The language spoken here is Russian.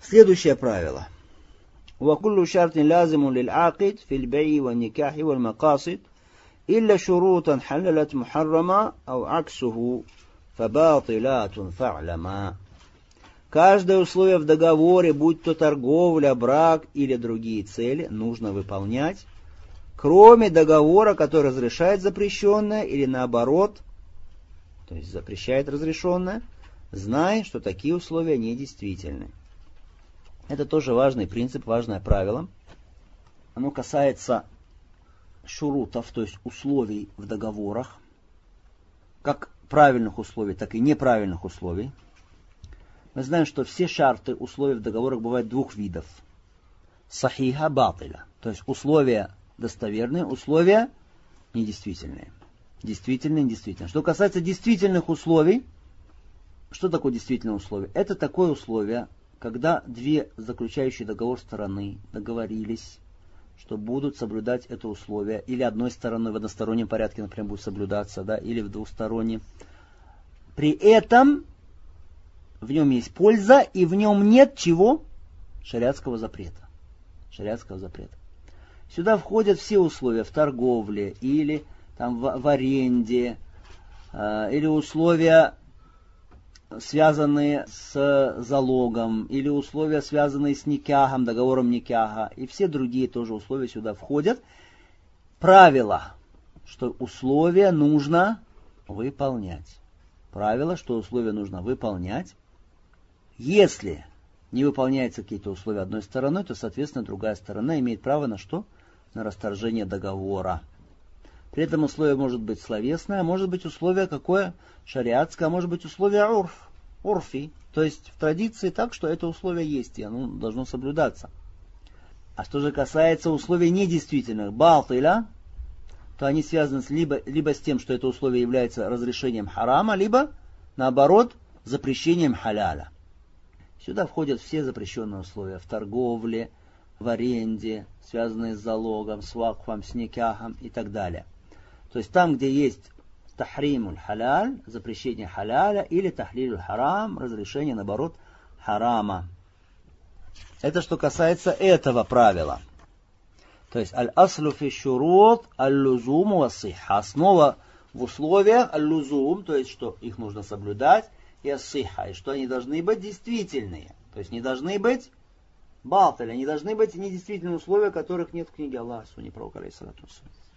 Следующее правило. وكل شرط لازم للعاقد في البيع والنكاح والمقاصد إلا شروطا حللت محرما أو عكسه فباطلات فاعلما. Каждое условие в договоре, будь то торговля, брак или другие цели, нужно выполнять, кроме договора, который разрешает запрещенное или наоборот, то есть запрещает разрешенное, знай, что такие условия недействительны. Это тоже важный принцип, важное правило. Оно касается шурутов, то есть условий в договорах, как правильных условий, так и неправильных условий. Мы знаем, что все шарты, условия в договорах бывают двух видов. Сахиха, батиля, то есть условия достоверные, условия недействительные. Действительные, недействительные. Что касается действительных условий, что такое действительное условие? Это такое условие, когда две заключающие договор стороны договорились, что будут соблюдать это условие, или одной стороной в одностороннем порядке, например, будет соблюдаться, да, или в двустороннем. При этом в нем есть польза, и в нем нет чего? Шариатского запрета. Шариатского запрета. Сюда входят все условия в торговле, или там, в аренде, или условия, связанные с залогом, или условия, связанные с никяхом, договором никяха, и все другие тоже условия сюда входят. Правило, что условия нужно выполнять. Правило, что условия нужно выполнять. Если не выполняются какие-то условия одной стороной, то, соответственно, другая сторона имеет право на что? На расторжение договора. При этом условие может быть словесное, а может быть условие какое? Шариатское, а может быть условие урфи. То есть в традиции так, что это условие есть, и оно должно соблюдаться. А что же касается условий недействительных, батиля, то они связаны либо с тем, что это условие является разрешением харама, либо, наоборот, запрещением халяля. Сюда входят все запрещенные условия в торговле, в аренде, связанные с залогом, с вакфом, с никяхом и так далее. То есть там, где есть тахримуль халяль, запрещение халяля, или тахлилюль харам, разрешение, наоборот, харама. Это что касается этого правила. То есть аль-аслу фи шурут аль-лузум ва-сихха. Основа в условиях аль-лузум, то есть что их нужно соблюдать, и ас-сихха, и что они должны быть действительные. То есть не должны быть батиля, не должны быть недействительные условия, которых нет в книге Аллаха, не пророка алейхиссалату вассалям.